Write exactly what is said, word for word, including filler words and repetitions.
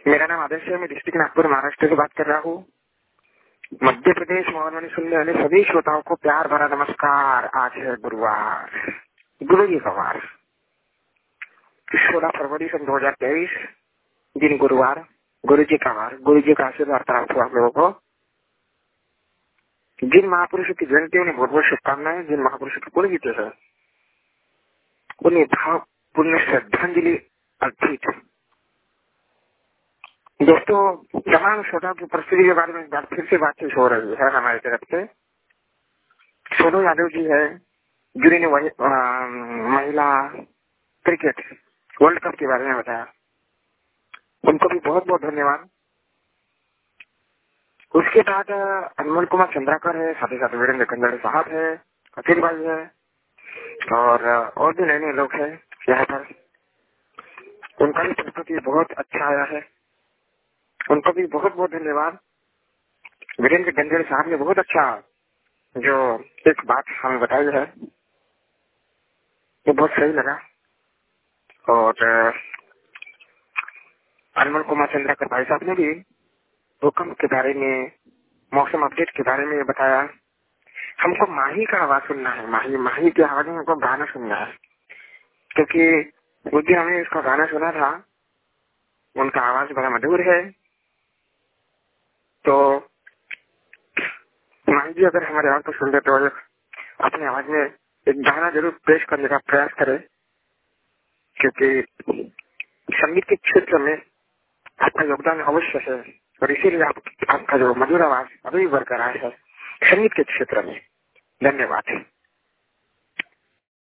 मेरा नाम आदर्श है। मैं डिस्ट्रिक्ट नागपुर महाराष्ट्र से बात कर रहा हूँ। मध्य प्रदेश मोहनवाणी सुनने वाले सभी श्रोताओं को प्यार भरा नमस्कार। आज है गुरुवार, गुरु जी का वार, सोलह फरवरी सन दो हजार तेईस, दिन गुरुवार, गुरु जी का वार। गुरु जी का आशीर्वाद प्राप्त हुआ आप लोगों को। जिन महापुरुषों की जयंती उन्हें बहुत बहुत शुभकामनाएं। जिन महापुरुषों की पुण्यतिथि है उन्हें भावपूर्ण श्रद्धांजलि अर्पित। दोस्तों, तमाम श्रोताओं की परिस्थिति के बारे में एक बार फिर से बातचीत हो रही है हमारी तरफ से। सोनू यादव जी है जिन्होंने वही महिला क्रिकेट वर्ल्ड कप के बारे में बताया, उनको भी बहुत बहुत धन्यवाद। उसके बाद अनमोल कुमार चंद्राकर है, साथ ही साथ वीरेंद्र कंदड़ साहब है, अखिल भाई है और और भी नए नए लोग हैं यहाँ पर। उनका भी प्रस्तुति बहुत अच्छा आया है, उनको भी बहुत बहुत धन्यवाद। वीरेंद्र कंदड़ साहब ने बहुत अच्छा जो एक बात हमें बताई है वो बहुत सही लगा। और अनमोल कुमार चंद्राकर भाई साहब ने भी भूकंप के बारे में, मौसम अपडेट के बारे में बताया। हमको माही का आवाज सुनना है, माही माही की आवाज में हमको गाना सुनना है, क्योंकि उस दिन हमने उसका गाना सुना था। उनका आवाज बड़ा मधुर है। तो माही जी अगर हमारे आवाज को सुन रहे तो अपनी आवाज में एक गाना जरूर पेश करने का प्रयास करें, क्योंकि संगीत के क्षेत्र में आपका योगदान अवश्य है और इसीलिए आप, आपका जो मधुर आवाज अभी बरकरार है संगीत के क्षेत्र में। धन्यवाद।